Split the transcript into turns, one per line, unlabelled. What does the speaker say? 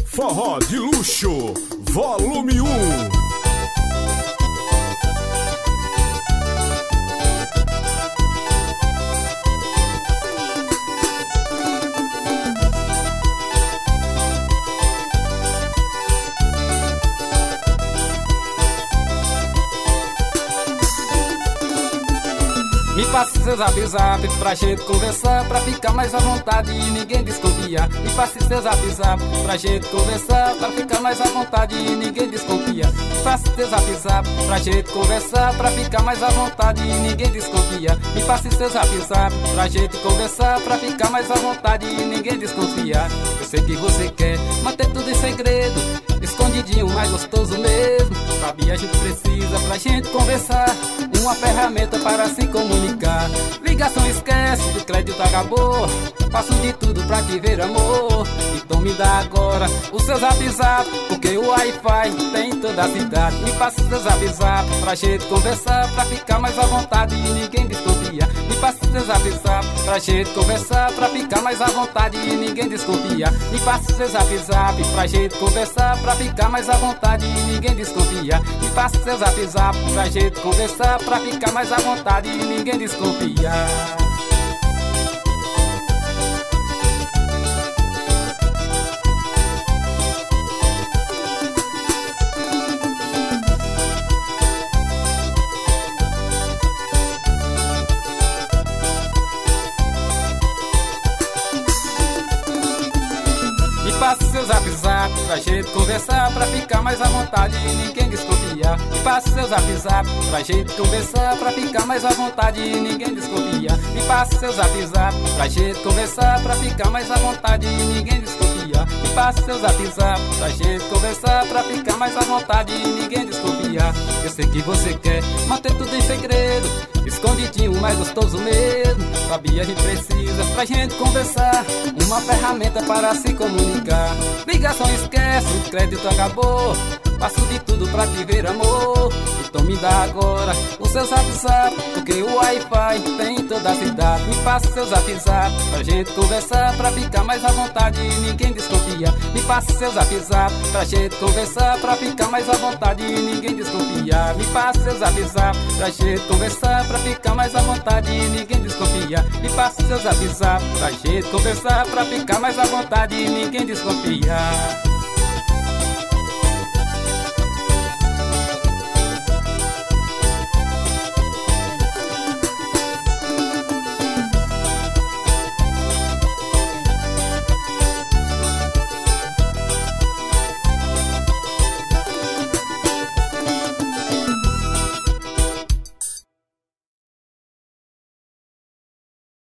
Forró de Luxo, volume 1.
Me passe seu zap pra gente conversar, pra ficar mais à vontade e ninguém desconfia. Me passe seu zap pra gente conversar, pra ficar mais à vontade e ninguém desconfia. Me passe seu zap pra gente conversar, pra ficar mais à vontade e ninguém desconfia. Me passe seu zap pra gente conversar, pra ficar mais à vontade e ninguém desconfia. Eu sei que você quer manter tudo em segredo, escondidinho, mais gostoso mesmo. Sabia, a gente precisa pra gente conversar, uma ferramenta para se comunicar. Ligação esquece, o crédito acabou, faço de tudo pra te ver, amor. Então me dá agora o seu zap, porque o Wi-Fi tem em toda a cidade. Me passa o seu zap pra gente conversar, pra ficar mais à vontade e ninguém desconfia. Me passa o seu zap pra gente conversar, pra ficar mais à vontade e ninguém desconfia. Me passa o seu zap pra gente conversar, pra ficar mais à vontade e ninguém desconfia. Me passa o seu zap pra gente conversar, pra ficar mais à vontade e ninguém desconfia. Me passa seu zap pra gente conversar, pra ficar mais à vontade e ninguém desconfia. Me passa seu zap pra gente conversar, pra ficar mais à vontade e ninguém desconfia. Me passa seu zap pra gente conversar, pra ficar mais à vontade e ninguém desconfia. Me passa seu zap pra gente conversar, pra ficar mais à vontade e ninguém desconfia. Eu sei que você quer manter tudo em segredo, escondidinho, mais gostoso mesmo. Sabia, a gente precisa pra gente conversar, uma ferramenta para se comunicar. Ligação esquece, o crédito acabou, faço de tudo pra te ver, amor. Então me dá agora o seu zap, porque o Wi-Fi tem em toda a cidade. Me passa seu zap pra gente conversar, pra ficar mais à vontade e ninguém desconfia. Me passa seu zap pra gente conversar, pra ficar mais à vontade e ninguém desconfia. Me passa seu zap pra gente conversar, pra ficar mais à vontade e ninguém desconfia. Me passa seu zap pra gente conversar, pra ficar mais à vontade e ninguém desconfia.